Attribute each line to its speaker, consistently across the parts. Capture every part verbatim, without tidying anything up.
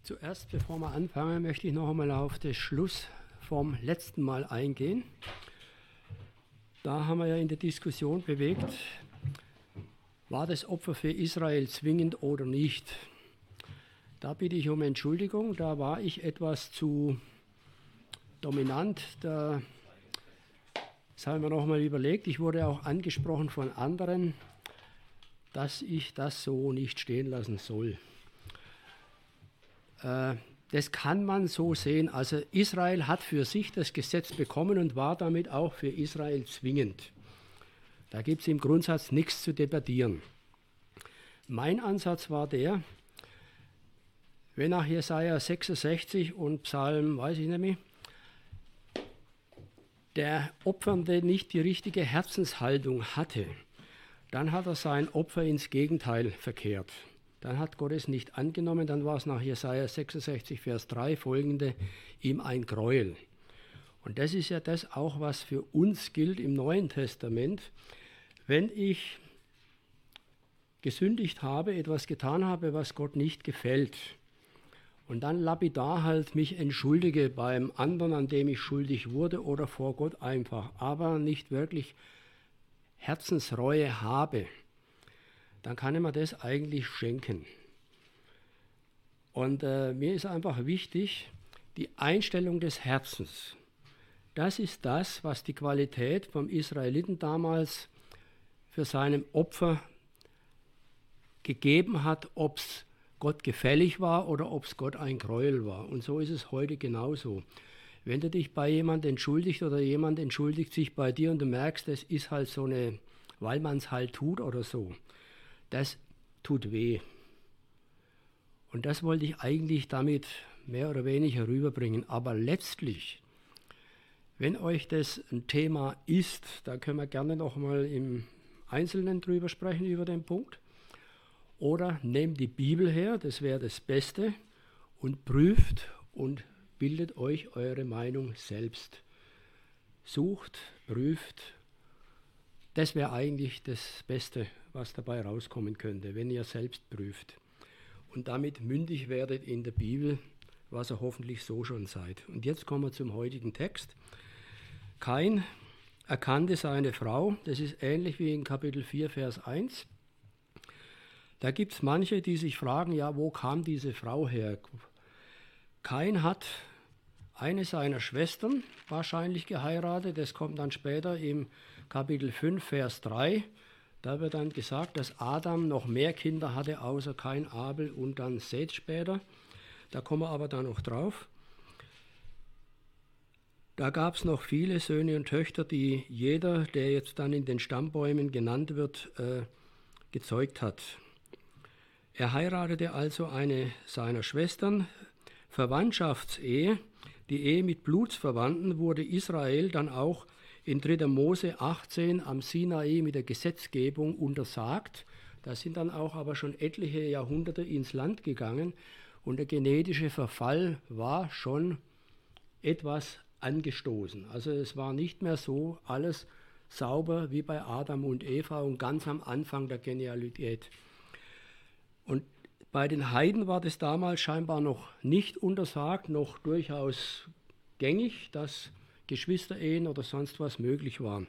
Speaker 1: Zuerst, bevor wir anfangen, möchte ich noch einmal auf den Schluss vom letzten Mal eingehen. Da haben wir ja in der Diskussion bewegt, war das Opfer für Israel zwingend oder nicht? Da bitte ich um Entschuldigung, da war ich etwas zu dominant. Da, das haben wir noch mal überlegt. Ich wurde auch angesprochen von anderen, dass ich das so nicht stehen lassen soll. Das kann man so sehen. Also Israel hat für sich das Gesetz bekommen und war damit auch für Israel zwingend. Da gibt es im Grundsatz nichts zu debattieren. Mein Ansatz war der, wenn nach Jesaja sechsundsechzig und Psalm, weiß ich nicht mehr, der Opfernde nicht die richtige Herzenshaltung hatte, dann hat er sein Opfer ins Gegenteil verkehrt. Dann hat Gott es nicht angenommen, dann war es nach Jesaja sechsundsechzig, Vers drei folgende, ihm ein Gräuel. Und das ist ja das auch, was für uns gilt im Neuen Testament. Wenn ich gesündigt habe, etwas getan habe, was Gott nicht gefällt, und dann lapidar halt mich entschuldige beim anderen, an dem ich schuldig wurde, oder vor Gott einfach, aber nicht wirklich Herzensreue habe, dann kann ich mir das eigentlich schenken. Und äh, mir ist einfach wichtig, die Einstellung des Herzens. Das ist das, was die Qualität vom Israeliten damals für seinem Opfer gegeben hat, ob es Gott gefällig war oder ob es Gott ein Gräuel war. Und so ist es heute genauso. Wenn du dich bei jemandem entschuldigst oder jemand entschuldigt sich bei dir und du merkst, das ist halt so eine, weil man es halt tut oder so, das tut weh. Und das wollte ich eigentlich damit mehr oder weniger rüberbringen. Aber letztlich, wenn euch das ein Thema ist, da können wir gerne noch mal im Einzelnen drüber sprechen, über den Punkt. Oder nehmt die Bibel her, das wäre das Beste, und prüft und bildet euch eure Meinung selbst. Sucht, prüft. Das wäre eigentlich das Beste, was dabei rauskommen könnte, wenn ihr selbst prüft. Und damit mündig werdet in der Bibel, was ihr hoffentlich so schon seid. Und jetzt kommen wir zum heutigen Text. Kain erkannte seine Frau, das ist ähnlich wie in Kapitel vier, Vers eins. Da gibt es manche, die sich fragen, ja, wo kam diese Frau her? Kain hat eine seiner Schwestern wahrscheinlich geheiratet, das kommt dann später im Kapitel fünf, Vers drei. Da wird dann gesagt, dass Adam noch mehr Kinder hatte, außer Kain, Abel und dann Seth später. Da kommen wir aber dann noch drauf. Da gab es noch viele Söhne und Töchter, die jeder, der jetzt dann in den Stammbäumen genannt wird, äh, gezeugt hat. Er heiratete also eine seiner Schwestern. Verwandtschaftsehe, die Ehe mit Blutsverwandten, wurde Israel dann auch in dritter Mose achtzehn am Sinai mit der Gesetzgebung untersagt. Da sind dann auch aber schon etliche Jahrhunderte ins Land gegangen und der genetische Verfall war schon etwas angestoßen. Also es war nicht mehr so alles sauber wie bei Adam und Eva und ganz am Anfang der Genealogie. Und bei den Heiden war das damals scheinbar noch nicht untersagt, noch durchaus gängig, dass Geschwisterehen oder sonst was möglich waren.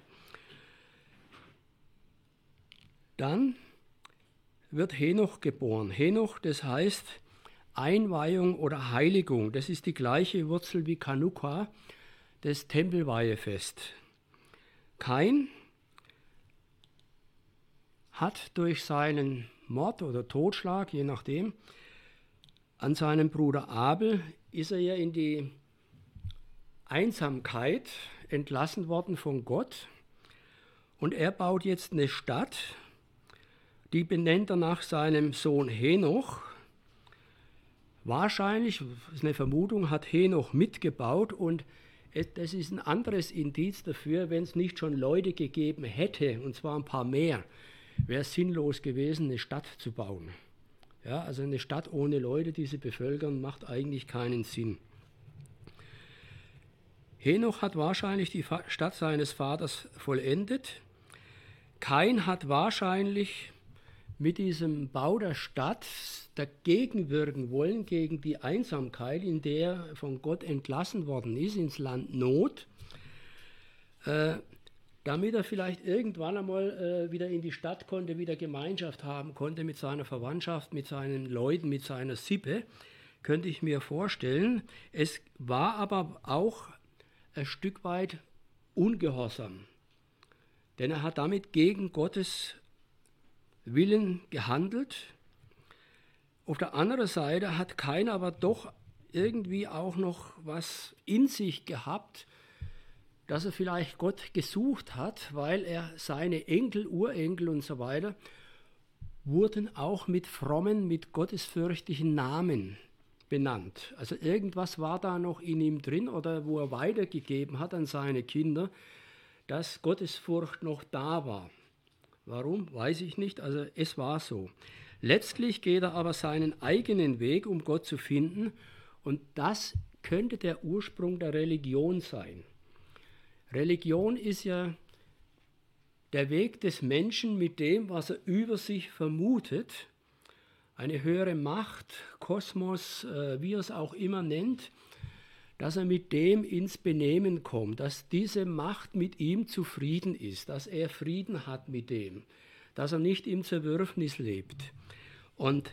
Speaker 1: Dann wird Henoch geboren. Henoch, das heißt Einweihung oder Heiligung. Das ist die gleiche Wurzel wie Chanukka, das Tempelweihefest. Kain hat durch seinen Mord oder Totschlag, je nachdem, an seinem Bruder Abel ist er ja in die Einsamkeit entlassen worden von Gott und er baut jetzt eine Stadt, die benennt er nach seinem Sohn Henoch. Wahrscheinlich, das ist eine Vermutung, hat Henoch mitgebaut und das ist ein anderes Indiz dafür, wenn es nicht schon Leute gegeben hätte, und zwar ein paar mehr, wäre es sinnlos gewesen, eine Stadt zu bauen. Ja, also eine Stadt ohne Leute, die sie bevölkern, macht eigentlich keinen Sinn. Henoch hat wahrscheinlich die Stadt seines Vaters vollendet. Kain hat wahrscheinlich mit diesem Bau der Stadt dagegen wirken wollen, gegen die Einsamkeit, in der er von Gott entlassen worden ist, ins Land Not, äh, damit er vielleicht irgendwann einmal äh, wieder in die Stadt konnte, wieder Gemeinschaft haben konnte mit seiner Verwandtschaft, mit seinen Leuten, mit seiner Sippe, könnte ich mir vorstellen. Es war aber auch ein Stück weit ungehorsam, denn er hat damit gegen Gottes Willen gehandelt. Auf der anderen Seite hat keiner aber doch irgendwie auch noch was in sich gehabt, dass er vielleicht Gott gesucht hat, weil er seine Enkel, Urenkel und so weiter wurden auch mit frommen, mit gottesfürchtigen Namen benannt. Also irgendwas war da noch in ihm drin oder wo er weitergegeben hat an seine Kinder, dass Gottesfurcht noch da war. Warum? Weiß ich nicht. Also es war so. Letztlich geht er aber seinen eigenen Weg, um Gott zu finden. Und das könnte der Ursprung der Religion sein. Religion ist ja der Weg des Menschen mit dem, was er über sich vermutet, eine höhere Macht, Kosmos, äh, wie er es auch immer nennt, dass er mit dem ins Benehmen kommt, dass diese Macht mit ihm zufrieden ist, dass er Frieden hat mit dem, dass er nicht im Zerwürfnis lebt. Und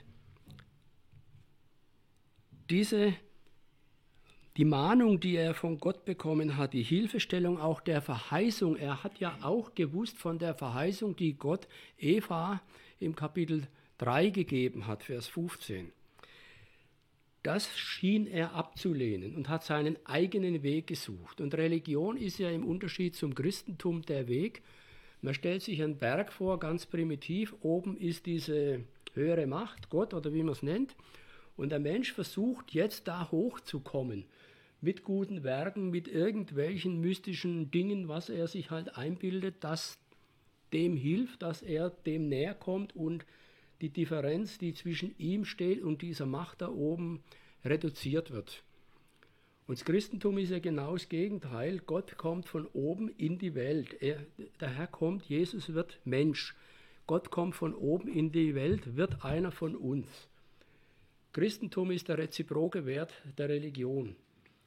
Speaker 1: diese Die Mahnung, die er von Gott bekommen hat, die Hilfestellung auch der Verheißung, er hat ja auch gewusst von der Verheißung, die Gott Eva im Kapitel drei gegeben hat, Vers fünfzehn. Das schien er abzulehnen und hat seinen eigenen Weg gesucht. Und Religion ist ja im Unterschied zum Christentum der Weg. Man stellt sich einen Berg vor, ganz primitiv, oben ist diese höhere Macht, Gott oder wie man es nennt, und der Mensch versucht jetzt da hochzukommen. Mit guten Werken, mit irgendwelchen mystischen Dingen, was er sich halt einbildet, das dem hilft, dass er dem näher kommt und die Differenz, die zwischen ihm steht und dieser Macht da oben, reduziert wird. Und das Christentum ist ja genau das Gegenteil. Gott kommt von oben in die Welt. Er, der Herr kommt, Jesus wird Mensch. Gott kommt von oben in die Welt, wird einer von uns. Christentum ist der reziproke Wert der Religion.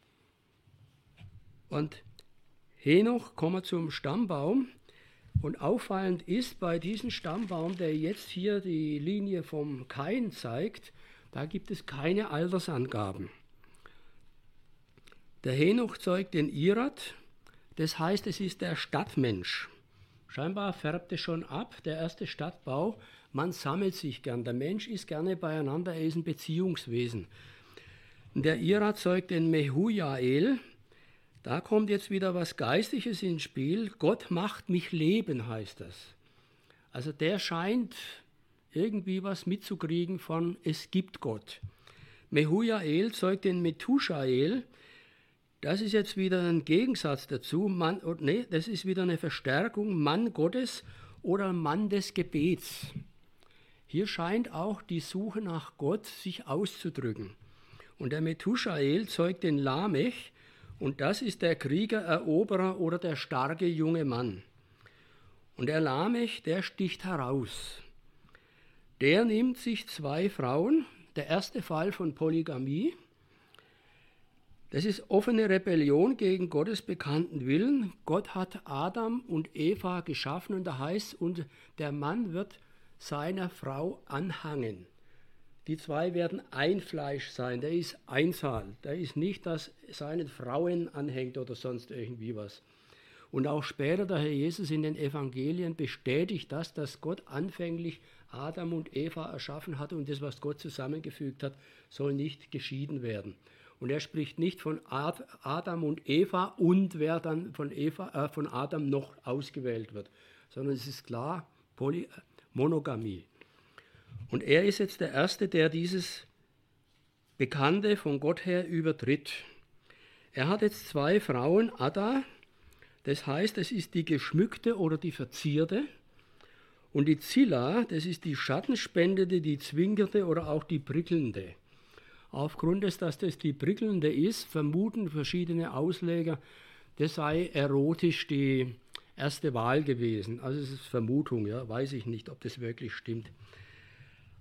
Speaker 1: Und Henoch, kommen wir zum Stammbaum. Und auffallend ist bei diesem Stammbaum, der jetzt hier die Linie vom Kain zeigt, da gibt es keine Altersangaben. Der Henoch zeugt den Irad, das heißt, es ist der Stadtmensch. Scheinbar färbt es schon ab, der erste Stadtbau, man sammelt sich gern, der Mensch ist gerne beieinander, er ist ein Beziehungswesen. Und der Irad zeugt den Mehujael. Da kommt jetzt wieder was Geistliches ins Spiel. Gott macht mich leben, heißt das. Also der scheint irgendwie was mitzukriegen von es gibt Gott. Mehujael zeugt den Methushael. Das ist jetzt wieder ein Gegensatz dazu. Mann, nee, das ist wieder eine Verstärkung. Mann Gottes oder Mann des Gebets. Hier scheint auch die Suche nach Gott sich auszudrücken. Und der Methushael zeugt den Lamech. Und das ist der Krieger, Eroberer oder der starke junge Mann. Und der Lamech, der sticht heraus. Der nimmt sich zwei Frauen, der erste Fall von Polygamie. Das ist offene Rebellion gegen Gottes bekannten Willen. Gott hat Adam und Eva geschaffen und da heißt, und der Mann wird seiner Frau anhangen. Die zwei werden ein Fleisch sein, der ist Einzahl, der ist nicht, dass seinen Frauen anhängt oder sonst irgendwie was. Und auch später der Herr Jesus in den Evangelien bestätigt das, dass Gott anfänglich Adam und Eva erschaffen hatte und das, was Gott zusammengefügt hat, soll nicht geschieden werden. Und er spricht nicht von Adam und Eva und wer dann von, Eva, äh, von Adam noch ausgewählt wird, sondern es ist klar, Poly- Monogamie. Und er ist jetzt der Erste, der dieses Bekannte von Gott her übertritt. Er hat jetzt zwei Frauen, Ada, das heißt, es ist die geschmückte oder die verzierte, und die Zilla, das ist die schattenspendende, die zwinkernde oder auch die prickelnde. Aufgrund des, dass das die prickelnde ist, vermuten verschiedene Ausleger, das sei erotisch die erste Wahl gewesen. Also es ist Vermutung, ja, weiß ich nicht, ob das wirklich stimmt.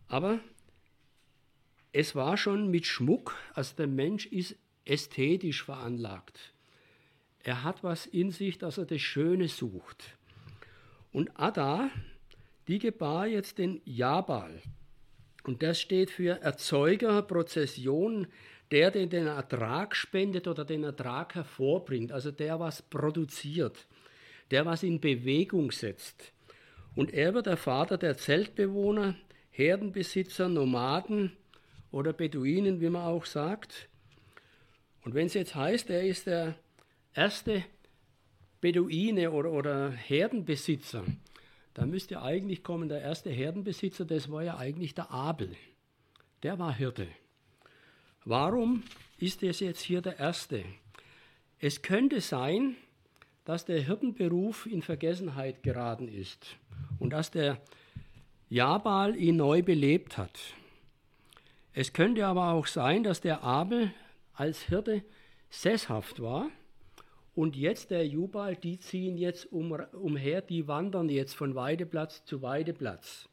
Speaker 1: Aber es war schon mit Schmuck, also der Mensch ist ästhetisch veranlagt. Er hat was in sich, dass er das Schöne sucht. Und Ada, die gebar jetzt den Jabal. Und das steht für Erzeuger, Prozession, der, der den Ertrag spendet oder den Ertrag hervorbringt, also der was produziert, der was in Bewegung setzt. Und er wird der Vater der Zeltbewohner, Herdenbesitzer, Nomaden oder Beduinen, wie man auch sagt. Und wenn es jetzt heißt, er ist der erste Beduine oder, oder Herdenbesitzer, dann müsste eigentlich kommen, der erste Herdenbesitzer, das war ja eigentlich der Abel. Der war Hirte. Warum ist es jetzt hier der erste? Es könnte sein, dass der Hirtenberuf in Vergessenheit geraten ist und dass der Jabal ihn neu belebt hat. Es könnte aber auch sein, dass der Abel als Hirte sesshaft war und jetzt der Jubal, die ziehen jetzt um, umher, die wandern jetzt von Weideplatz zu Weideplatz.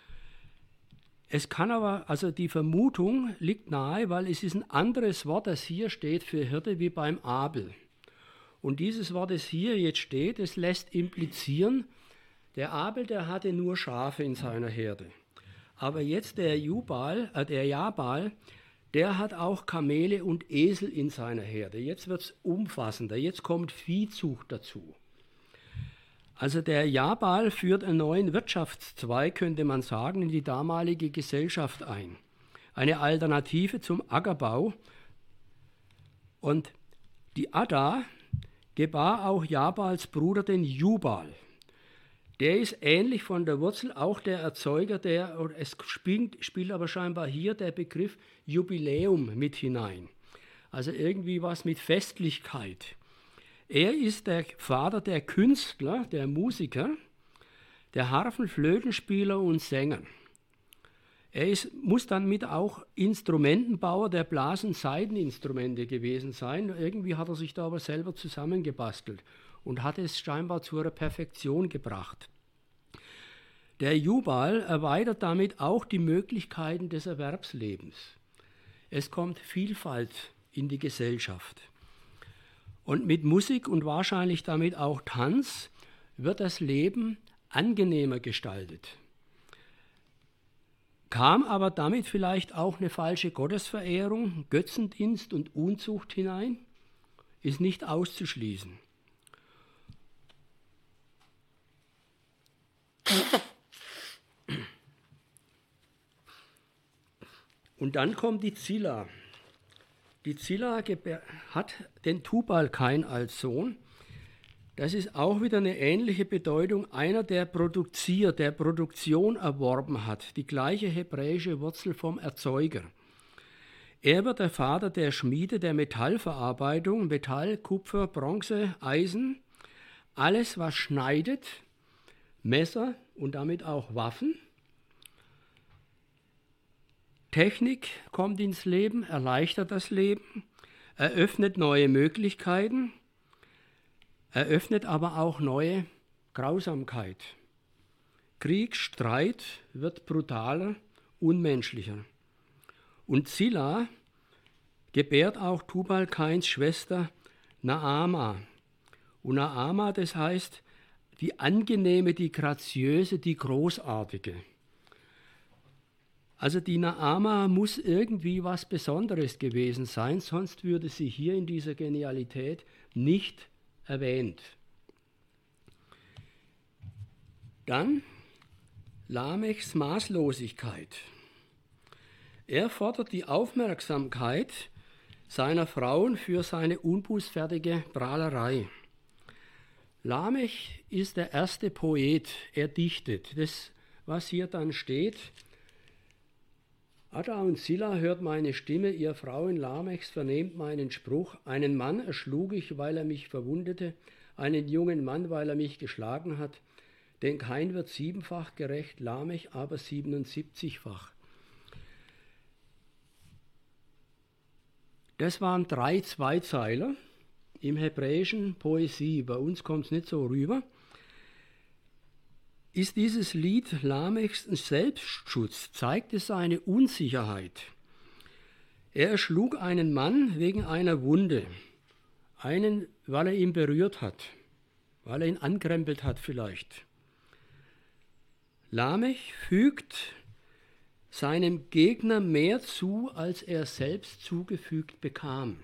Speaker 1: Es kann aber, also die Vermutung liegt nahe, weil es ist ein anderes Wort, das hier steht für Hirte, wie beim Abel. Und dieses Wort, das hier jetzt steht, das lässt implizieren, der Abel, der hatte nur Schafe in seiner Herde. Aber jetzt der Jubal, äh, der Jabal, der hat auch Kamele und Esel in seiner Herde. Jetzt wird es umfassender, jetzt kommt Viehzucht dazu. Also der Jabal führt einen neuen Wirtschaftszweig, könnte man sagen, in die damalige Gesellschaft ein. Eine Alternative zum Ackerbau. Und die Ada gebar auch Jabals Bruder, den Jubal. Der ist ähnlich von der Wurzel auch der Erzeuger, der, es spielt, spielt aber scheinbar hier der Begriff Jubiläum mit hinein. Also irgendwie was mit Festlichkeit. Er ist der Vater der Künstler, der Musiker, der Harfen-, Flötenspieler und Sänger. Er ist, muss dann mit auch Instrumentenbauer der Blas- und Saiteninstrumente gewesen sein. Irgendwie hat er sich da aber selber zusammengebastelt und hat es scheinbar zur Perfektion gebracht. Der Jubal erweitert damit auch die Möglichkeiten des Erwerbslebens. Es kommt Vielfalt in die Gesellschaft. Und mit Musik und wahrscheinlich damit auch Tanz wird das Leben angenehmer gestaltet. Kam aber damit vielleicht auch eine falsche Gottesverehrung, Götzendienst und Unzucht hinein? Ist nicht auszuschließen. Und dann kommt die Zilla. Die Zilla hat den Tubal-Kain als Sohn. Das ist auch wieder eine ähnliche Bedeutung. Einer, der produziert, der Produktion erworben hat. Die gleiche hebräische Wurzel vom Erzeuger. Er wird der Vater der Schmiede, der Metallverarbeitung, Metall, Kupfer, Bronze, Eisen. Alles, was schneidet, Messer und damit auch Waffen. Technik kommt ins Leben, erleichtert das Leben, eröffnet neue Möglichkeiten, eröffnet aber auch neue Grausamkeit. Krieg, Streit wird brutaler, unmenschlicher. Und Zilla gebärt auch Tubal-Kains Schwester Naama. Und Naama, das heißt die angenehme, die graziöse, die großartige. Also die Naama muss irgendwie was Besonderes gewesen sein, sonst würde sie hier in dieser Genialität nicht erwähnt. Dann Lamechs Maßlosigkeit. Er fordert die Aufmerksamkeit seiner Frauen für seine unbußfertige Prahlerei. Lamech ist der erste Poet, er dichtet. Das, was hier dann steht: Ada und Zilla, hört meine Stimme, ihr Frauen Lamechs, vernehmt meinen Spruch. Einen Mann erschlug ich, weil er mich verwundete, einen jungen Mann, weil er mich geschlagen hat. Denn Kain wird siebenfach gerecht, Lamech aber siebenundsiebzigfach. Das waren drei Zweizeiler im hebräischen Poesie. Bei uns kommt es nicht so rüber. ist dieses Lied Lamechs Selbstschutz, zeigte seine Unsicherheit. Er erschlug einen Mann wegen einer Wunde, einen, weil er ihn berührt hat, weil er ihn ankrempelt hat vielleicht. Lamech fügt seinem Gegner mehr zu, als er selbst zugefügt bekam.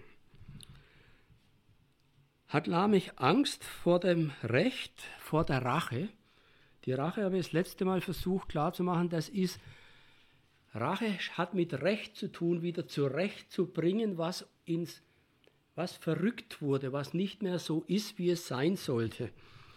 Speaker 1: Hat Lamech Angst vor dem Recht, vor der Rache? Die Rache habe ich das letzte Mal versucht klarzumachen, das ist, Rache hat mit Recht zu tun, wieder zurechtzubringen, was, ins, was verrückt wurde, was nicht mehr so ist, wie es sein sollte.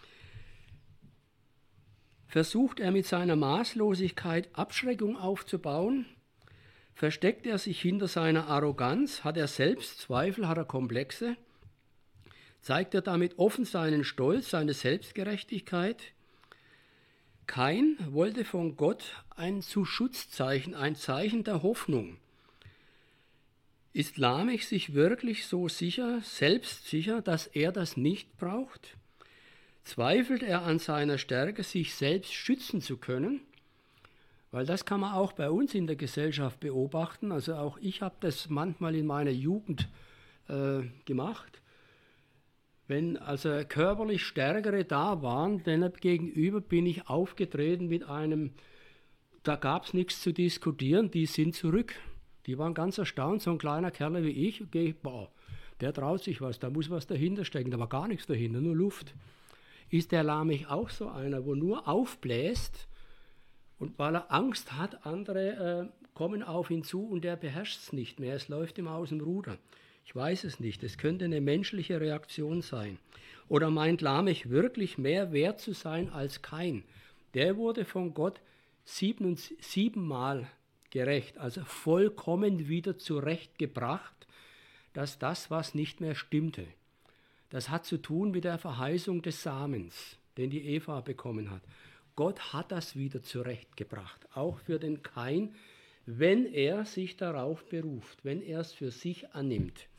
Speaker 1: Versucht er mit seiner Maßlosigkeit Abschreckung aufzubauen? Versteckt er sich hinter seiner Arroganz? Hat er Selbstzweifel? Hat er Komplexe? Zeigt er damit offen seinen Stolz, seine Selbstgerechtigkeit? Kain wollte von Gott ein Zuschutzzeichen, ein Zeichen der Hoffnung. Ist Lamech sich wirklich so sicher, selbstsicher, dass er das nicht braucht? Zweifelt er an seiner Stärke, sich selbst schützen zu können? Weil das kann man auch bei uns in der Gesellschaft beobachten. Also auch ich habe das manchmal in meiner Jugend äh, gemacht. Wenn also körperlich Stärkere da waren, denen gegenüber bin ich aufgetreten mit einem, da gab es nichts zu diskutieren, die sind zurück. Die waren ganz erstaunt, so ein kleiner Kerl wie ich, okay, boah, der traut sich was, da muss was dahinter stecken, da war gar nichts dahinter, nur Luft. Ist der Lamech auch so einer, wo nur aufbläst und weil er Angst hat, andere äh, kommen auf ihn zu und der beherrscht es nicht mehr, es läuft ihm aus dem Ruder. Ich weiß es nicht, es könnte eine menschliche Reaktion sein. Oder meint Lamech wirklich mehr wert zu sein als Kain? Der wurde von Gott sieben, siebenmal gerecht, also vollkommen wieder zurechtgebracht, dass das, was nicht mehr stimmte, das hat zu tun mit der Verheißung des Samens, den die Eva bekommen hat. Gott hat das wieder zurechtgebracht, auch für den Kain, wenn er sich darauf beruft, wenn er es für sich annimmt.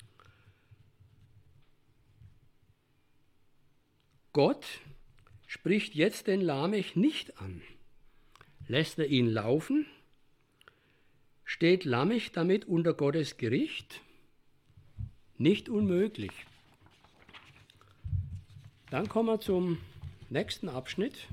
Speaker 1: Gott spricht jetzt den Lamech nicht an. Lässt er ihn laufen? Steht Lamech damit unter Gottes Gericht? Nicht unmöglich. Dann kommen wir zum nächsten Abschnitt.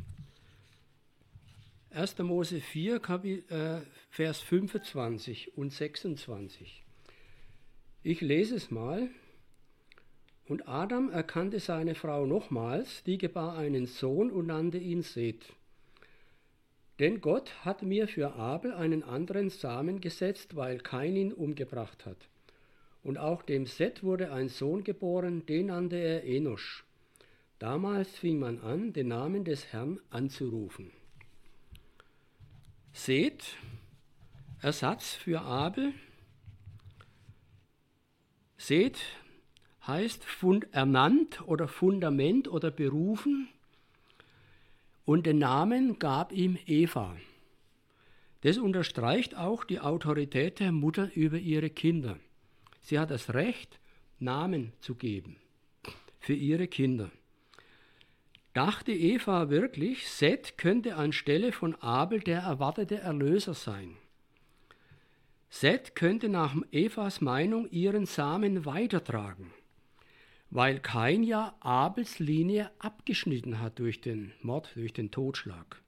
Speaker 1: erster Mose vier, Vers fünfundzwanzig und sechsundzwanzig. Ich lese es mal. Und Adam erkannte seine Frau nochmals, die gebar einen Sohn und nannte ihn Seth. Denn Gott hat mir für Abel einen anderen Samen gesetzt, weil Kain ihn umgebracht hat. Und auch dem Seth wurde ein Sohn geboren, den nannte er Enosch. Damals fing man an, den Namen des Herrn anzurufen. Seth, Ersatz für Abel. Seth heißt fund, ernannt oder Fundament oder berufen. Und den Namen gab ihm Eva. Das unterstreicht auch die Autorität der Mutter über ihre Kinder. Sie hat das Recht, Namen zu geben für ihre Kinder. Dachte Eva wirklich, Seth könnte anstelle von Abel der erwartete Erlöser sein. Seth könnte nach Evas Meinung ihren Samen weitertragen, weil Kain ja Abels Linie abgeschnitten hat durch den Mord, durch den Totschlag.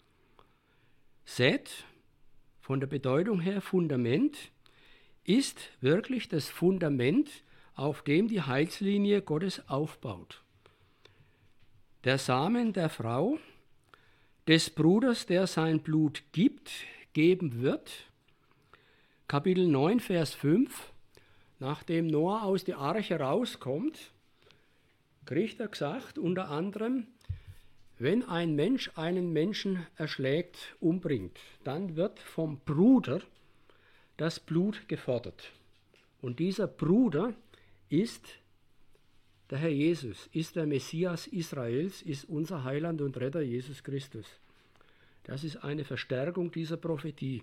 Speaker 1: Seth, von der Bedeutung her Fundament, ist wirklich das Fundament, auf dem die Heilslinie Gottes aufbaut. Der Samen der Frau, des Bruders, der sein Blut gibt, geben wird. Kapitel neun, Vers fünf. Nachdem Noah aus der Arche rauskommt, kriegt er gesagt, unter anderem, wenn ein Mensch einen Menschen erschlägt, umbringt, dann wird vom Bruder das Blut gefordert. Und dieser Bruder ist der Herr Jesus, ist der Messias Israels, ist unser Heiland und Retter Jesus Christus. Das ist eine Verstärkung dieser Prophetie.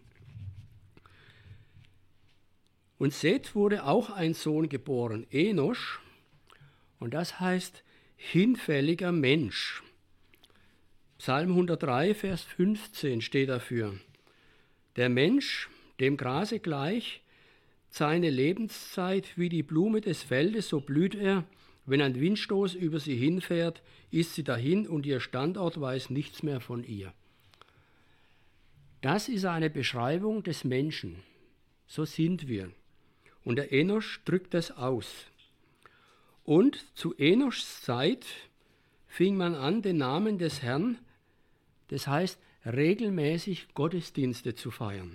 Speaker 1: Und Seth wurde auch ein Sohn geboren, Enosch, und das heißt hinfälliger Mensch. Psalm hundertdrei, Vers fünfzehn steht dafür: Der Mensch, dem Grase gleich, seine Lebenszeit wie die Blume des Feldes, so blüht er. Wenn ein Windstoß über sie hinfährt, ist sie dahin und ihr Standort weiß nichts mehr von ihr. Das ist eine Beschreibung des Menschen. So sind wir. Und der Enosch drückt das aus. Und zu Enoschs Zeit fing man an, den Namen des Herrn, das heißt regelmäßig Gottesdienste zu feiern.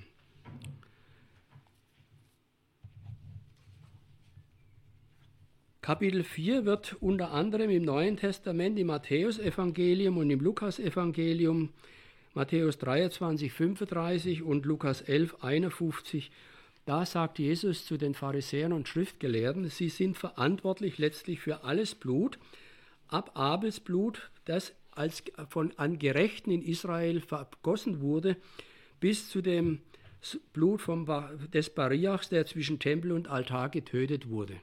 Speaker 1: Kapitel vier wird unter anderem im Neuen Testament, im Matthäusevangelium und im Lukasevangelium, Matthäus dreiundzwanzig, fünfunddreißig und Lukas elf, einundfünfzig, da sagt Jesus zu den Pharisäern und Schriftgelehrten, sie sind verantwortlich letztlich für alles Blut, ab Abels Blut, das als von an Gerechten in Israel vergossen wurde, bis zu dem Blut vom, des Bariachs, der zwischen Tempel und Altar getötet wurde.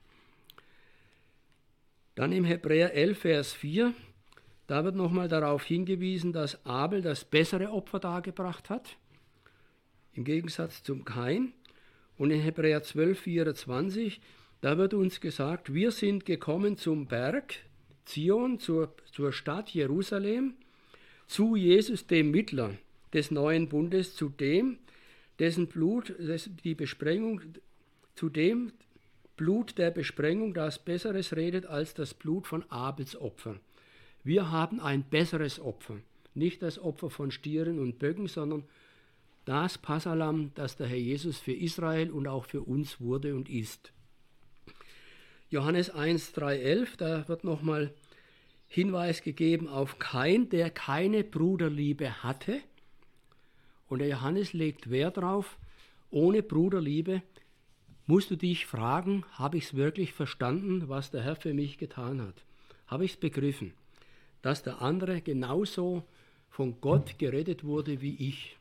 Speaker 1: Dann im Hebräer elf, Vers vier, da wird nochmal darauf hingewiesen, dass Abel das bessere Opfer dargebracht hat, im Gegensatz zum Kain. Und in Hebräer zwölf, vierundzwanzig, da wird uns gesagt, wir sind gekommen zum Berg Zion, zur, zur Stadt Jerusalem, zu Jesus, dem Mittler des neuen Bundes, zu dem, dessen Blut, das, die Besprengung, zu dem Blut der Besprengung, das Besseres redet als das Blut von Abels Opfern. Wir haben ein besseres Opfer, nicht das Opfer von Stieren und Böcken, sondern das Passahlamm, das der Herr Jesus für Israel und auch für uns wurde und ist. Johannes eins, drei, elf, da wird nochmal Hinweis gegeben auf Kain, der keine Bruderliebe hatte. Und der Johannes legt Wert darauf, ohne Bruderliebe musst du dich fragen, habe ich es wirklich verstanden, was der Herr für mich getan hat? Habe ich es begriffen, dass der andere genauso von Gott gerettet wurde wie ich?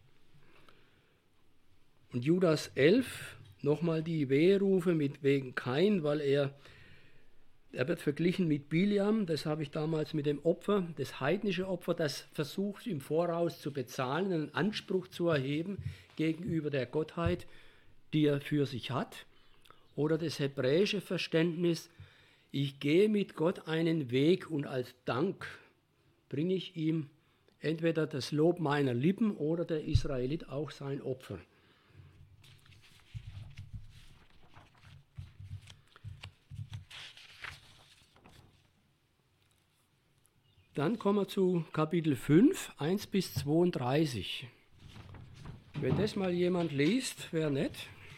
Speaker 1: Und Judas elf, nochmal die Weherufe mit wegen Kain, weil er, er wird verglichen mit Biliam, das habe ich damals mit dem Opfer, das heidnische Opfer, das versucht im Voraus zu bezahlen, einen Anspruch zu erheben gegenüber der Gottheit, die er für sich hat. Oder das hebräische Verständnis, ich gehe mit Gott einen Weg und als Dank bringe ich ihm entweder das Lob meiner Lippen oder der Israelit auch sein Opfer. Dann kommen wir zu Kapitel fünf, eins bis zweiunddreißig. Wenn das mal jemand liest, wäre nett.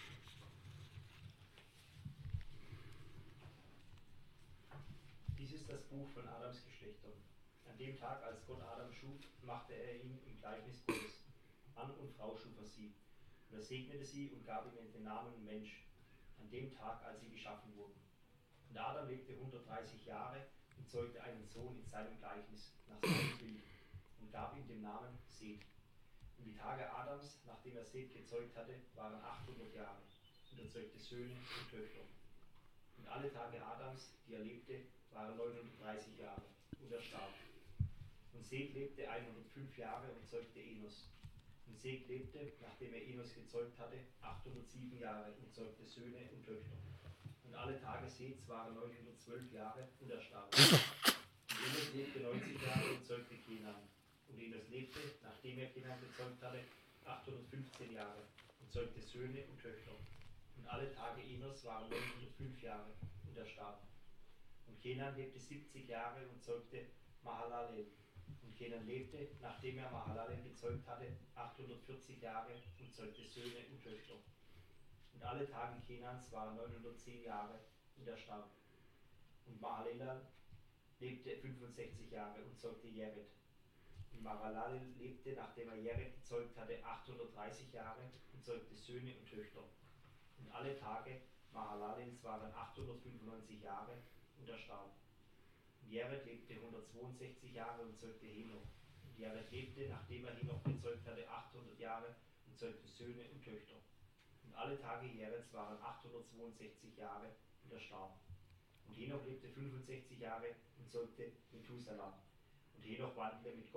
Speaker 2: Dies ist das Buch von Adams Geschlechtern. An dem Tag, als Gott Adam schuf, machte er ihn im Gleichnis Gottes. Mann und Frau schuf er sie. Und er segnete sie und gab ihnen den Namen Mensch, an dem Tag, als sie geschaffen wurden. Und Adam lebte hundertdreißig Jahre und zeugte einen Sohn in seinem Gleichnis, nach seinem Bild, und gab ihm den Namen Seth. Und die Tage Adams, nachdem er Seth gezeugt hatte, waren achthundert Jahre, und er zeugte Söhne und Töchter. Und alle Tage Adams, die er lebte, waren neunhundertdreißig Jahre, und er starb. Und Seth lebte hundertfünf Jahre und zeugte Enos. Und Seth lebte, nachdem er Enos gezeugt hatte, achthundertsieben Jahre und zeugte Söhne und Töchter. Und alle Tage Seths waren neunhundertzwölf Jahre, und er starb. Und Enos lebte neunzig Jahre und zeugte Kenan. Und Enos lebte, nachdem er Kenan gezeugt hatte, achthundertfünfzehn Jahre und zeugte Söhne und Töchter. Und alle Tage Enos waren neunhundertfünf Jahre, und er starb. Und Kenan lebte siebzig Jahre und zeugte Mahalalel. Und Kenan lebte, nachdem er Mahalalel gezeugt hatte, achthundertvierzig Jahre und zeugte Söhne und Töchter. Und alle Tage Kenans waren neunhundertzehn Jahre, und er starb. Und Mahalalel lebte fünfundsechzig Jahre und zeugte Jered. Und Mahalalel lebte, nachdem er Jered gezeugt hatte, achthundertdreißig Jahre und zeugte Söhne und Töchter. Und alle Tage Mahalalels waren achthundertfünfundneunzig Jahre, und er starb. Und Jered lebte hundertzweiundsechzig Jahre und zeugte Henoch. Und Jered lebte, nachdem er Henoch gezeugt hatte, achthundert Jahre und zeugte Söhne und Töchter. Und alle Tage Jereds waren achthundertzweiundsechzig Jahre, und er starb. Und Henoch lebte fünfundsechzig Jahre und zeugte Methuselah. Und Henoch wandelte mit Gott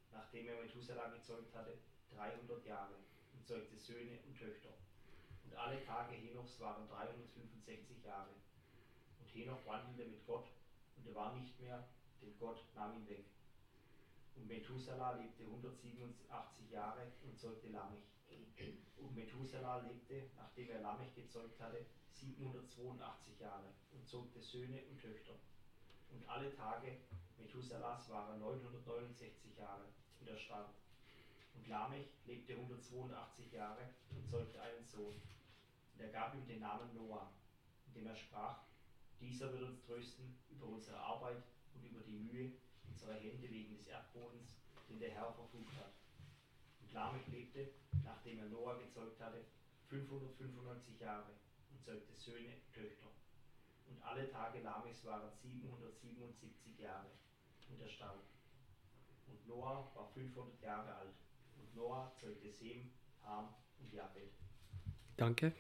Speaker 2: nachdem er Methuselah gezeugt hatte, dreihundert Jahre und zeugte Söhne und Töchter. Und alle Tage Henochs waren dreihundertfünfundsechzig Jahre. Und Henoch wandelte mit Gott, und er war nicht mehr, denn Gott nahm ihn weg. Und Methuselah lebte hundertsiebenundachtzig Jahre und zeugte Lamech. Und Methuselah lebte, nachdem er Lamech gezeugt hatte, siebenhundertzweiundachtzig Jahre und zeugte Söhne und Töchter. Und alle Tage Methuselahs waren neunhundertneunundsechzig Jahre und er starb. Und Lamech lebte hundertzweiundachtzig Jahre und zeugte einen Sohn. Und er gab ihm den Namen Noah, indem er sprach: Dieser wird uns trösten über unsere Arbeit und über die Mühe unserer Hände wegen des Erdbodens, den der Herr verflucht hat. Und Lamech lebte, nachdem er Noah gezeugt hatte, fünfhundertfünfundneunzig Jahre und zeugte Söhne und Töchter. Und alle Tage Lamechs waren siebenhundertsiebenundsiebzig Jahre und er starb. Und Noah war fünfhundert Jahre alt. Und Noah zeugte Sem, Ham und Japhet.
Speaker 1: Danke.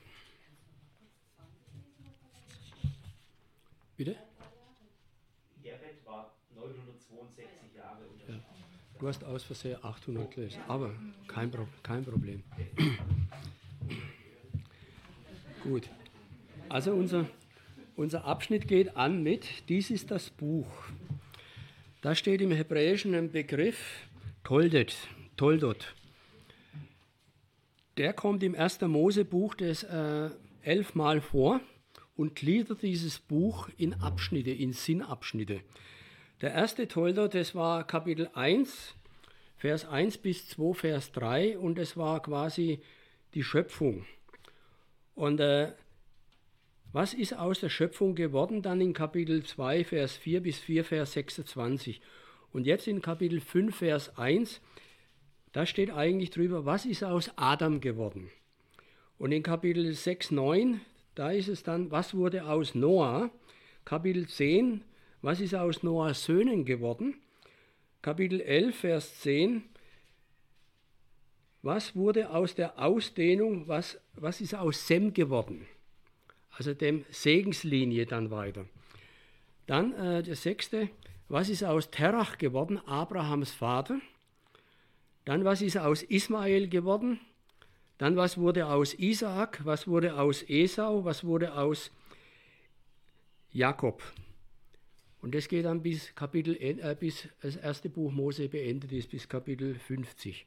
Speaker 1: Bitte?
Speaker 2: Japhet war neunhundertzweiundsechzig Jahre und er
Speaker 1: Ja.
Speaker 2: starb.
Speaker 1: Du hast aus Versehen achthundert gelesen, aber kein, Pro kein Problem. Gut. Also unser, unser Abschnitt geht an mit: Dies ist das Buch. Da steht im Hebräischen ein Begriff Toldet, Toldot. Der kommt im ersten Mosebuch des äh, elfmal vor und gliedert dieses Buch in Abschnitte, in Sinnabschnitte. Der erste Toldot, das war Kapitel eins, Vers eins bis zwei, Vers drei, und es war quasi die Schöpfung. Und äh, was ist aus der Schöpfung geworden? Dann in Kapitel zwei, Vers vier bis vier, Vers sechsundzwanzig. Und jetzt in Kapitel fünf, Vers eins, da steht eigentlich drüber, was ist aus Adam geworden? Und in Kapitel sechs, neun, da ist es dann, was wurde aus Noah? Kapitel zehn, was ist aus Noahs Söhnen geworden? Kapitel elf, Vers zehn, was wurde aus der Ausdehnung, was, was ist aus Sem geworden? Also dem Segenslinie dann weiter. Dann äh, der sechste, was ist aus Terach geworden, Abrahams Vater? Dann, was ist aus Ismael geworden? Dann, was wurde aus Isaak? Was wurde aus Esau? Was wurde aus Jakob? Und das geht dann bis Kapitel, äh, bis das erste Buch Mose beendet ist, bis Kapitel fünfzig.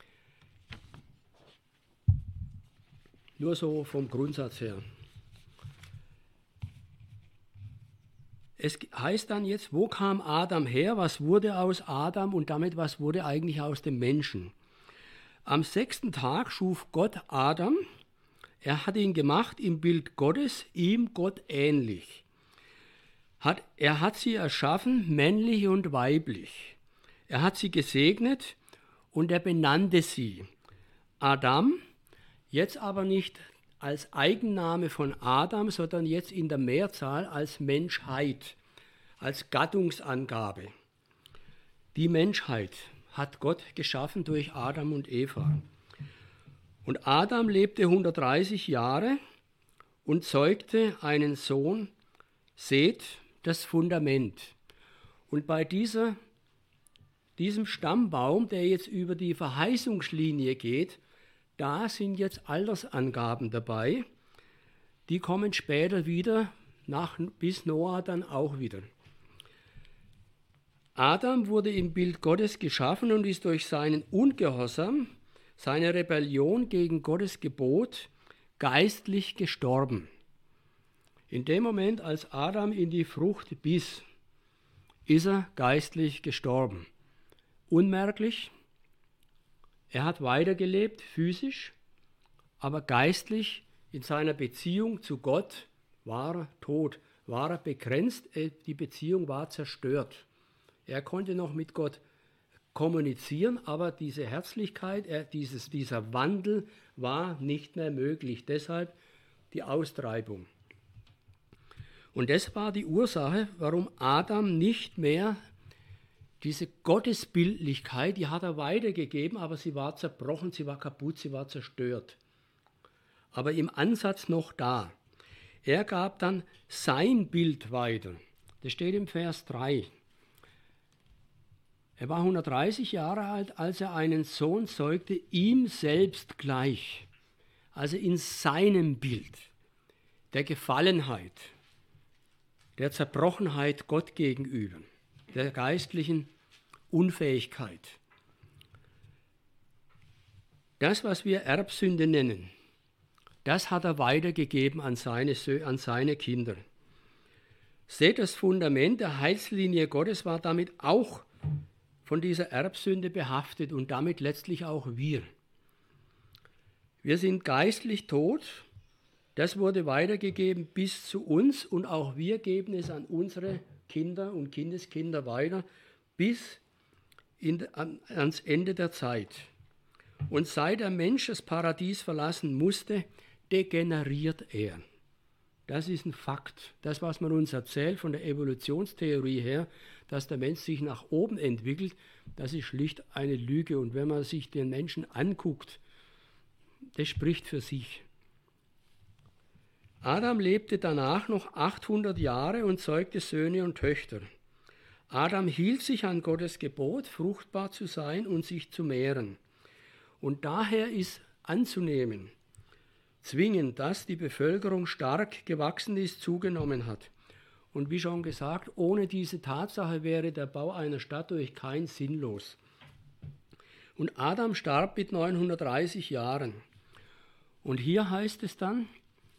Speaker 1: Nur so vom Grundsatz her. Es heißt dann jetzt, wo kam Adam her, was wurde aus Adam und damit was wurde eigentlich aus dem Menschen? Am sechsten Tag schuf Gott Adam, er hat ihn gemacht im Bild Gottes, ihm Gott ähnlich. Hat, er hat sie erschaffen, männlich und weiblich. Er hat sie gesegnet und er benannte sie. Adam, jetzt aber nicht als Eigenname von Adam, sondern jetzt in der Mehrzahl als Menschheit, als Gattungsangabe. Die Menschheit hat Gott geschaffen durch Adam und Eva. Und Adam lebte hundertdreißig Jahre und zeugte einen Sohn, Seth, das Fundament. Und bei dieser, diesem Stammbaum, der jetzt über die Verheißungslinie geht, da sind jetzt Altersangaben dabei, die kommen später wieder, nach, bis Noah dann auch wieder. Adam wurde im Bild Gottes geschaffen und ist durch seinen Ungehorsam, seine Rebellion gegen Gottes Gebot, geistlich gestorben. In dem Moment, als Adam in die Frucht biss, ist er geistlich gestorben. Unmerklich. Er hat weitergelebt, physisch, aber geistlich in seiner Beziehung zu Gott war er tot, war er begrenzt, die Beziehung war zerstört. Er konnte noch mit Gott kommunizieren, aber diese Herzlichkeit, er, dieses, dieser Wandel war nicht mehr möglich. Deshalb die Austreibung. Und das war die Ursache, warum Adam nicht mehr diese Gottesbildlichkeit, die hat er weitergegeben, aber sie war zerbrochen, sie war kaputt, sie war zerstört. Aber im Ansatz noch da. Er gab dann sein Bild weiter. Das steht im Vers drei. Er war hundertdreißig Jahre alt, als er einen Sohn zeugte, ihm selbst gleich, also in seinem Bild der Gefallenheit, der Zerbrochenheit Gott gegenüber, der geistlichen Unfähigkeit. Das, was wir Erbsünde nennen, das hat er weitergegeben an seine, an seine Kinder. Seht, das Fundament der Heilslinie Gottes war damit auch von dieser Erbsünde behaftet und damit letztlich auch wir. Wir sind geistlich tot, das wurde weitergegeben bis zu uns und auch wir geben es an unsere Kinder und Kindeskinder weiter bis in, an, ans Ende der Zeit. Und seit der Mensch das Paradies verlassen musste, degeneriert er. Das ist ein Fakt. Das, was man uns erzählt von der Evolutionstheorie her, dass der Mensch sich nach oben entwickelt, das ist schlicht eine Lüge. Und wenn man sich den Menschen anguckt, das spricht für sich. Adam lebte danach noch achthundert Jahre und zeugte Söhne und Töchter. Adam hielt sich an Gottes Gebot, fruchtbar zu sein und sich zu mehren. Und daher ist anzunehmen, zwingend, dass die Bevölkerung stark gewachsen ist, zugenommen hat. Und wie schon gesagt, ohne diese Tatsache wäre der Bau einer Stadt durch kein sinnlos. Und Adam starb mit neunhundertdreißig Jahren. Und hier heißt es dann,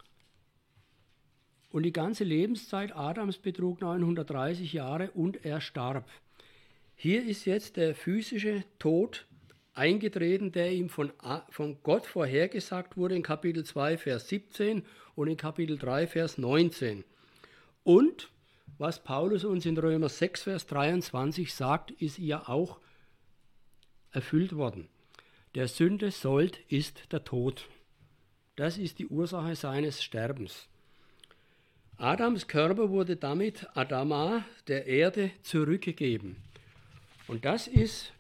Speaker 1: und die ganze Lebenszeit Adams betrug neunhundertdreißig Jahre und er starb. Hier ist jetzt der physische Tod eingetreten, der ihm von, von Gott vorhergesagt wurde in Kapitel zwei, Vers siebzehn und in Kapitel drei, Vers neunzehn. Und was Paulus uns in Römer sechs, Vers dreiundzwanzig sagt, ist ja auch erfüllt worden. Der Sünde Sold ist der Tod. Das ist die Ursache seines Sterbens. Adams Körper wurde damit Adama, der Erde, zurückgegeben. Und das ist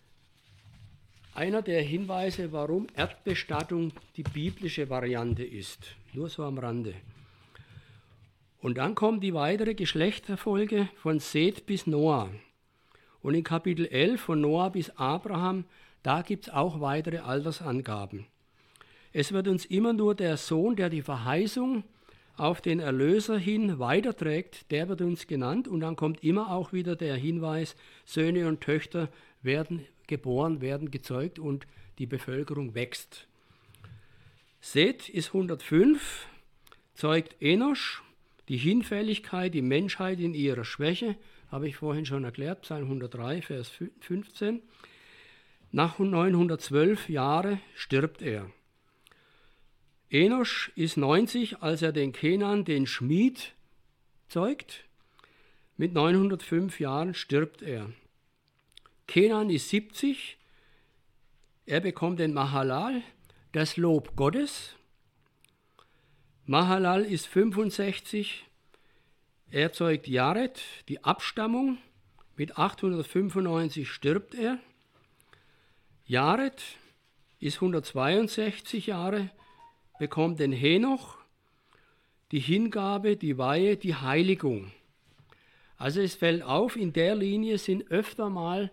Speaker 1: einer der Hinweise, warum Erdbestattung die biblische Variante ist. Nur so am Rande. Und dann kommt die weitere Geschlechterfolge von Seth bis Noah. Und in Kapitel elf von Noah bis Abraham, da gibt es auch weitere Altersangaben. Es wird uns immer nur der Sohn, der die Verheißung auf den Erlöser hin weiterträgt, der wird uns genannt. Und dann kommt immer auch wieder der Hinweis, Söhne und Töchter werden geboren, werden gezeugt und die Bevölkerung wächst. Seth ist hundertfünf, zeugt Enosch, die Hinfälligkeit, die Menschheit in ihrer Schwäche, habe ich vorhin schon erklärt, Psalm hundertdrei, Vers fünfzehn. Nach neunhundertzwölf Jahren stirbt er. Enosch ist neunzig, als er den Kenan, den Schmied, zeugt. Mit neunhundertfünf Jahren stirbt er. Kenan ist siebzig, er bekommt den Mahalal, das Lob Gottes. Mahalal ist fünfundsechzig, er zeugt Jared, die Abstammung. Mit achthundertfünfundneunzig stirbt er. Jared ist hundertzweiundsechzig Jahre, bekommt den Henoch, die Hingabe, die Weihe, die Heiligung. Also es fällt auf, in der Linie sind öfter mal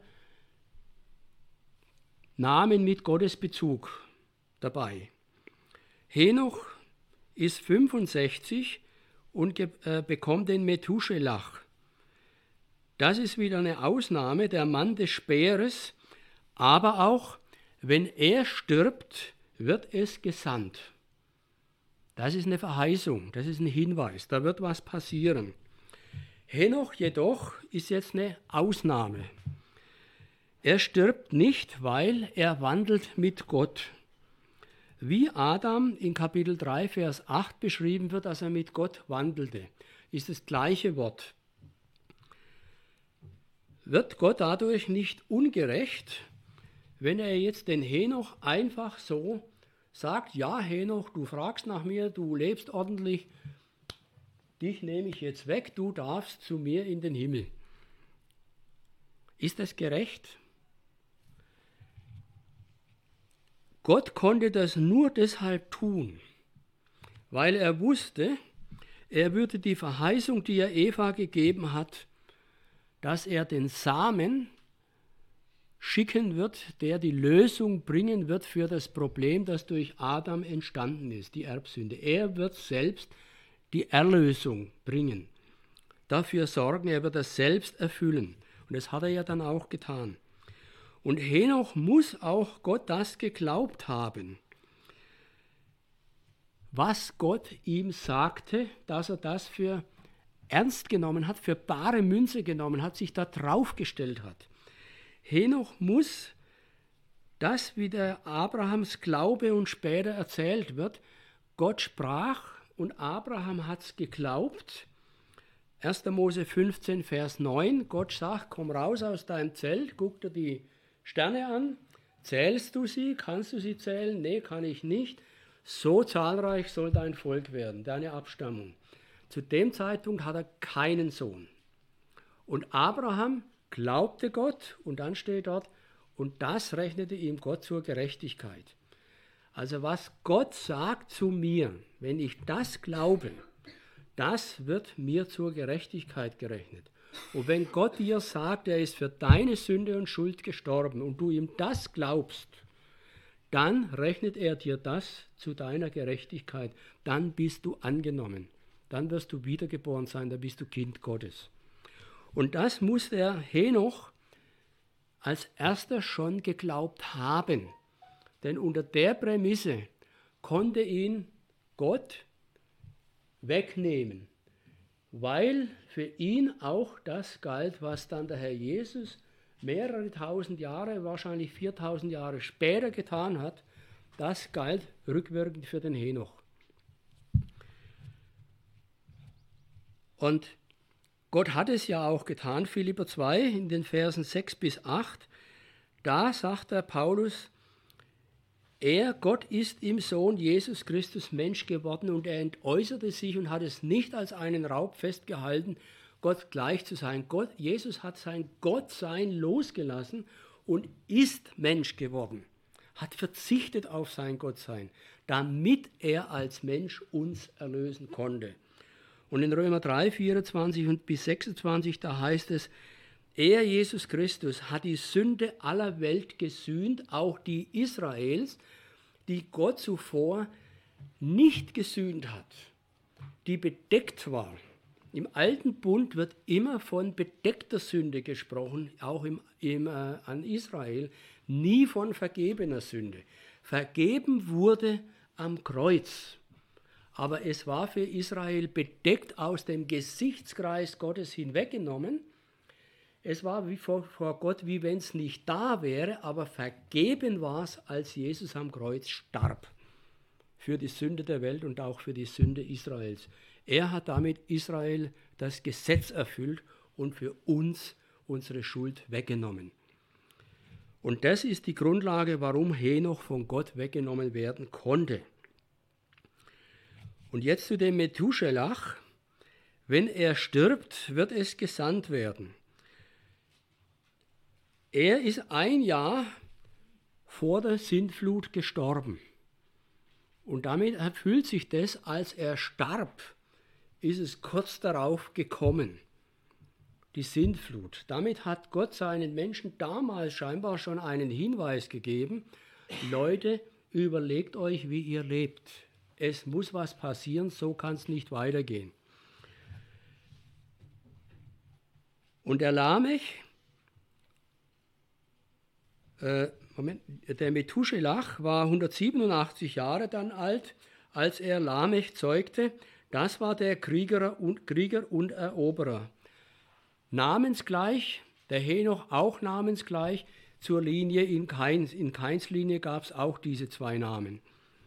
Speaker 1: Namen mit Gottesbezug dabei. Henoch ist fünfundsechzig und ge- äh, bekommt den Methuselach. Das ist wieder eine Ausnahme, der Mann des Speeres, aber auch, wenn er stirbt, wird es gesandt. Das ist eine Verheißung, das ist ein Hinweis, da wird was passieren. Henoch jedoch ist jetzt eine Ausnahme. Er stirbt nicht, weil er wandelt mit Gott. Wie Adam in Kapitel drei, Vers acht beschrieben wird, dass er mit Gott wandelte, ist das gleiche Wort. Wird Gott dadurch nicht ungerecht, wenn er jetzt den Henoch einfach so sagt, ja Henoch, du fragst nach mir, du lebst ordentlich, dich nehme ich jetzt weg, du darfst zu mir in den Himmel. Ist das gerecht? Gott konnte das nur deshalb tun, weil er wusste, er würde die Verheißung, die er Eva gegeben hat, dass er den Samen schicken wird, der die Lösung bringen wird für das Problem, das durch Adam entstanden ist, die Erbsünde. Er wird selbst die Erlösung bringen, dafür sorgen, er wird das selbst erfüllen. Und das hat er ja dann auch getan. Und Henoch muss auch Gott das geglaubt haben, was Gott ihm sagte, dass er das für ernst genommen hat, für bare Münze genommen hat, sich da draufgestellt hat. Henoch muss das, wie der Abrahams Glaube und später erzählt wird, Gott sprach und Abraham hat es geglaubt. erster Mose fünfzehn, Vers neun, Gott sagt, komm raus aus deinem Zelt, guck dir die Sterne an, zählst du sie, kannst du sie zählen? Nee, kann ich nicht. So zahlreich soll dein Volk werden, deine Abstammung. Zu dem Zeitpunkt hat er keinen Sohn. Und Abraham glaubte Gott und dann steht dort, und das rechnete ihm Gott zur Gerechtigkeit. Also was Gott sagt zu mir, wenn ich das glaube, das wird mir zur Gerechtigkeit gerechnet. Und wenn Gott dir sagt, er ist für deine Sünde und Schuld gestorben und du ihm das glaubst, dann rechnet er dir das zu deiner Gerechtigkeit. Dann bist du angenommen. Dann wirst du wiedergeboren sein, dann bist du Kind Gottes. Und das muss der Henoch als erster schon geglaubt haben. Denn unter der Prämisse konnte ihn Gott wegnehmen, weil für ihn auch das galt, was dann der Herr Jesus mehrere tausend Jahre, wahrscheinlich viertausend Jahre später getan hat. Das galt rückwirkend für den Henoch. Und Gott hat es ja auch getan, Philipper zwei, in den Versen sechs bis acht. Da sagt der Paulus, er, Gott, ist im Sohn Jesus Christus Mensch geworden und er entäußerte sich und hat es nicht als einen Raub festgehalten, Gott gleich zu sein. Gott, Jesus hat sein Gottsein losgelassen und ist Mensch geworden, hat verzichtet auf sein Gottsein, damit er als Mensch uns erlösen konnte. Und in Römer drei, vierundzwanzig und bis sechsundzwanzig, da heißt es, er, Jesus Christus, hat die Sünde aller Welt gesühnt, auch die Israels, die Gott zuvor nicht gesühnt hat, die bedeckt war. Im Alten Bund wird immer von bedeckter Sünde gesprochen, auch im, im, äh, an Israel, nie von vergebener Sünde. Vergeben wurde am Kreuz, aber es war für Israel bedeckt, aus dem Gesichtskreis Gottes hinweggenommen. Es war wie vor, vor Gott, wie wenn es nicht da wäre, aber vergeben war es, als Jesus am Kreuz starb. Für die Sünde der Welt und auch für die Sünde Israels. Er hat damit Israel das Gesetz erfüllt und für uns unsere Schuld weggenommen. Und das ist die Grundlage, warum Henoch von Gott weggenommen werden konnte. Und jetzt zu dem Methuselach. Wenn er stirbt, wird es gesandt werden. Er ist ein Jahr vor der Sintflut gestorben. Und damit erfüllt sich das, als er starb, ist es kurz darauf gekommen, die Sintflut. Damit hat Gott seinen Menschen damals scheinbar schon einen Hinweis gegeben, Leute, überlegt euch, wie ihr lebt. Es muss was passieren, so kann es nicht weitergehen. Und der Lamech, äh, Moment, der Methuselach war hundertsiebenundachtzig Jahre dann alt, als er Lamech zeugte. Das war der Krieger und, Krieger und Eroberer. Namensgleich, der Henoch auch namensgleich, zur Linie in Kains. In Kains Linie gab es auch diese zwei Namen.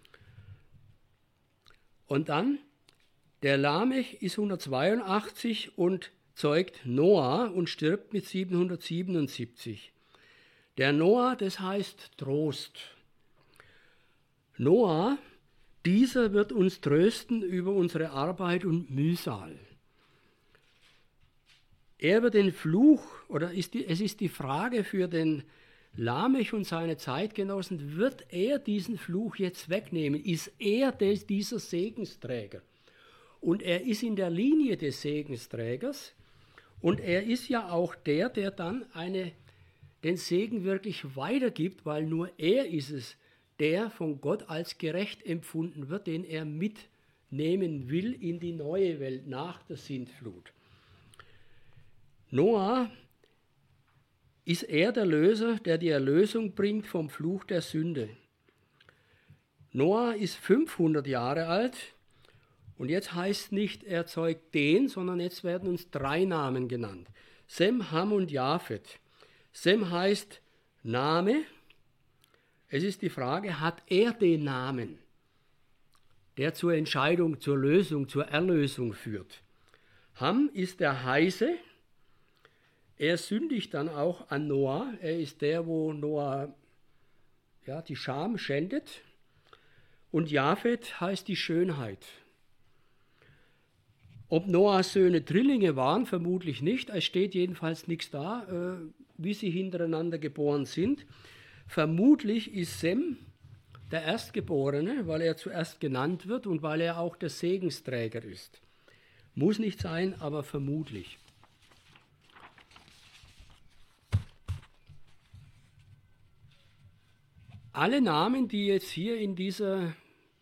Speaker 1: Und dann, der Lamech ist hundertzweiundachtzig und zeugt Noah und stirbt mit siebenhundertsiebenundsiebzig. Der Noah, das heißt Trost. Noah, dieser wird uns trösten über unsere Arbeit und Mühsal. Er wird den Fluch, oder ist die, es ist die Frage für den Lamech und seine Zeitgenossen, wird er diesen Fluch jetzt wegnehmen? Ist er des, dieser Segensträger? Und er ist in der Linie des Segensträgers und er ist ja auch der, der dann eine den Segen wirklich weitergibt, weil nur er ist es, der von Gott als gerecht empfunden wird, den er mitnehmen will in die neue Welt nach der Sintflut. Noah ist er der Löser, der die Erlösung bringt vom Fluch der Sünde. Noah ist fünfhundert Jahre alt und jetzt heißt nicht, er zeugt den, sondern jetzt werden uns drei Namen genannt. Sem, Ham und Japhet. Sem heißt Name. Es ist die Frage, hat er den Namen, der zur Entscheidung, zur Lösung, zur Erlösung führt? Ham ist der Heise. Er sündigt dann auch an Noah. Er ist der, wo Noah ja, die Scham schändet. Und Japhet heißt die Schönheit. Ob Noahs Söhne Drillinge waren, vermutlich nicht. Es steht jedenfalls nichts da, äh, wie sie hintereinander geboren sind. Vermutlich ist Sem der Erstgeborene, weil er zuerst genannt wird und weil er auch der Segensträger ist. Muss nicht sein, aber vermutlich. Alle Namen, die jetzt hier in dieser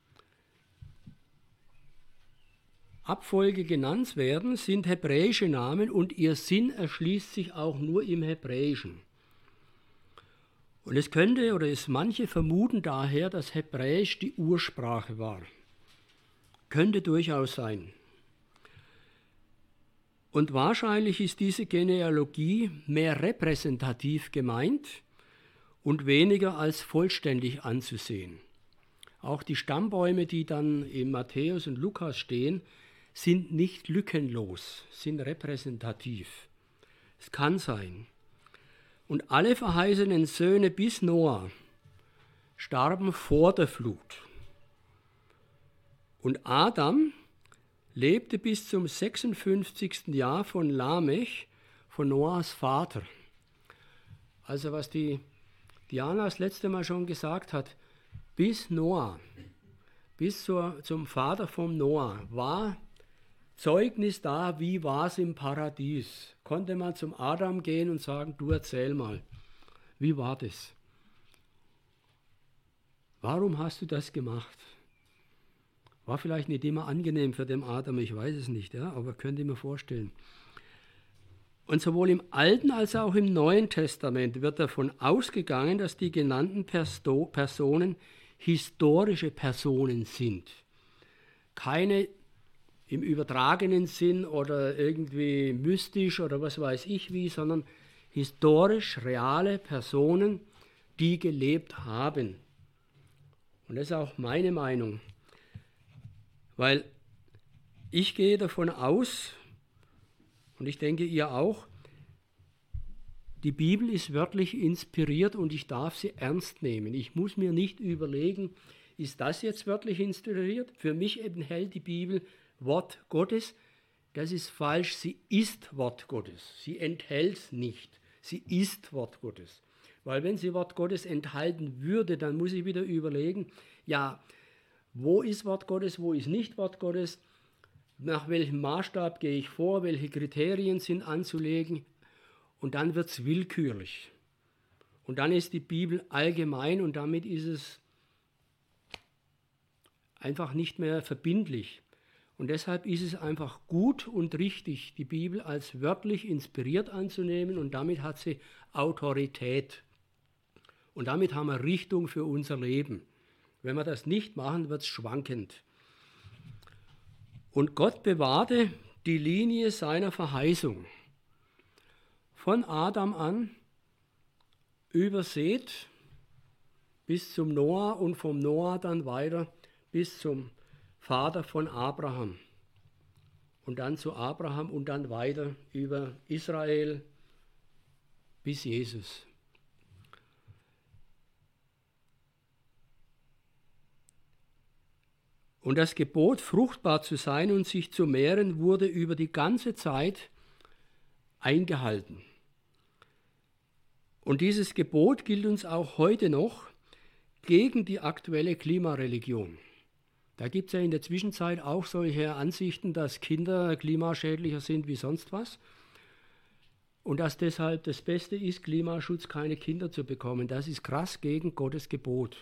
Speaker 1: Abfolge genannt werden, sind hebräische Namen und ihr Sinn erschließt sich auch nur im Hebräischen. Und es könnte oder es manche vermuten daher, dass Hebräisch die Ursprache war. Könnte durchaus sein. Und wahrscheinlich ist diese Genealogie mehr repräsentativ gemeint und weniger als vollständig anzusehen. Auch die Stammbäume, die dann in Matthäus und Lukas stehen, sind nicht lückenlos, sind repräsentativ. Es kann sein. Und alle verheißenen Söhne bis Noah starben vor der Flut. Und Adam lebte bis zum sechsundfünfzigsten Jahr von Lamech, von Noahs Vater. Also was die Diana das letzte Mal schon gesagt hat, bis Noah, bis zur, zum Vater von Noah war Zeugnis da, wie war es im Paradies. Konnte man zum Adam gehen und sagen, du erzähl mal, wie war das? Warum hast du das gemacht? War vielleicht nicht immer angenehm für den Adam, ich weiß es nicht, ja, aber könnt ihr mir vorstellen. Und sowohl im Alten als auch im Neuen Testament wird davon ausgegangen, dass die genannten Persto- Personen historische Personen sind. Keine im übertragenen Sinn oder irgendwie mystisch oder was weiß ich wie, sondern historisch reale Personen, die gelebt haben. Und das ist auch meine Meinung, weil ich gehe davon aus, und ich denke, ihr auch, die Bibel ist wörtlich inspiriert und ich darf sie ernst nehmen. Ich muss mir nicht überlegen, ist das jetzt wörtlich inspiriert? Für mich enthält die Bibel Wort Gottes. Das ist falsch, sie ist Wort Gottes. Sie enthält es nicht, sie ist Wort Gottes. Weil wenn sie Wort Gottes enthalten würde, dann muss ich wieder überlegen, ja, wo ist Wort Gottes, wo ist nicht Wort Gottes? Nach welchem Maßstab gehe ich vor, welche Kriterien sind anzulegen und dann wird es willkürlich. Und dann ist die Bibel allgemein und damit ist es einfach nicht mehr verbindlich. Und deshalb ist es einfach gut und richtig, die Bibel als wörtlich inspiriert anzunehmen und damit hat sie Autorität. Und damit haben wir Richtung für unser Leben. Wenn wir das nicht machen, wird es schwankend. Und Gott bewahrte die Linie seiner Verheißung. Von Adam an übersät bis zum Noah und vom Noah dann weiter bis zum Vater von Abraham. Und dann zu Abraham und dann weiter über Israel bis Jesus. Und das Gebot, fruchtbar zu sein und sich zu mehren, wurde über die ganze Zeit eingehalten. Und dieses Gebot gilt uns auch heute noch gegen die aktuelle Klimareligion. Da gibt es ja in der Zwischenzeit auch solche Ansichten, dass Kinder klimaschädlicher sind wie sonst was. und dass deshalb das Beste ist, Klimaschutz, keine Kinder zu bekommen. Das ist krass gegen Gottes Gebot.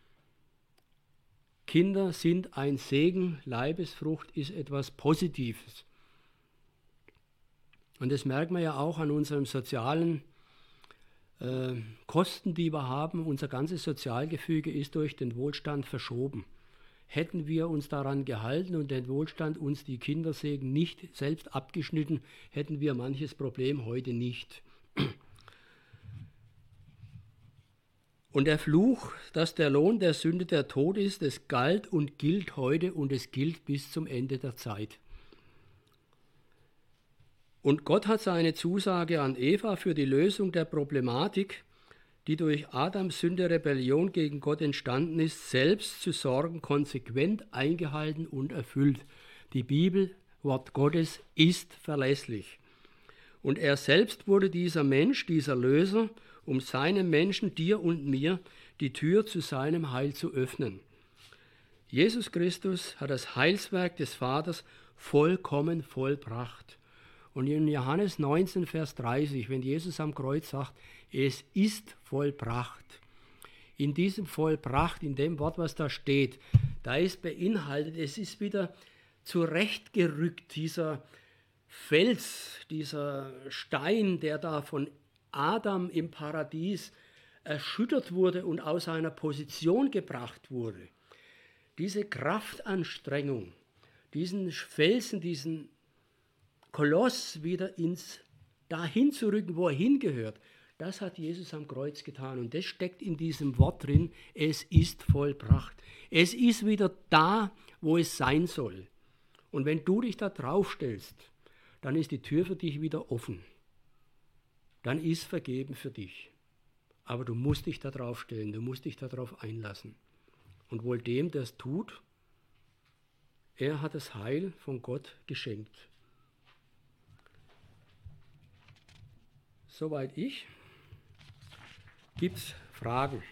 Speaker 1: Kinder sind ein Segen, Leibesfrucht ist etwas Positives. Und das merken wir ja auch an unseren sozialen äh, Kosten, die wir haben. Unser ganzes Sozialgefüge ist durch den Wohlstand verschoben. Hätten wir uns daran gehalten und den Wohlstand, uns die Kindersegen nicht selbst abgeschnitten, hätten wir manches Problem heute nicht. Und der Fluch, dass der Lohn der Sünde der Tod ist, es galt und gilt heute und es gilt bis zum Ende der Zeit. Und Gott hat seine Zusage an Eva für die Lösung der Problematik, die durch Adams Sünde Rebellion gegen Gott entstanden ist, selbst zu sorgen, konsequent eingehalten und erfüllt. Die Bibel, Wort Gottes, ist verlässlich. Und er selbst wurde dieser Mensch, dieser Löser, um seinem Menschen, dir und mir, die Tür zu seinem Heil zu öffnen. Jesus Christus hat das Heilswerk des Vaters vollkommen vollbracht. Und in Johannes neunzehn, Vers dreißig, wenn Jesus am Kreuz sagt, es ist vollbracht. In diesem vollbracht, in dem Wort, was da steht, da ist beinhaltet, es ist wieder zurechtgerückt, dieser Fels, dieser Stein, der da von Adam im Paradies erschüttert wurde und aus seiner Position gebracht wurde. Diese Kraftanstrengung, diesen Felsen, diesen Koloss wieder ins dahin zu rücken, wo er hingehört, das hat Jesus am Kreuz getan. Und das steckt in diesem Wort drin, es ist vollbracht. Es ist wieder da, wo es sein soll. Und wenn du dich da drauf stellst, dann ist die Tür für dich wieder offen. Dann ist vergeben für dich. Aber du musst dich da drauf stellen, du musst dich darauf einlassen. Und wohl dem, der es tut, er hat das Heil von Gott geschenkt. Soweit ich. Gibt es Fragen?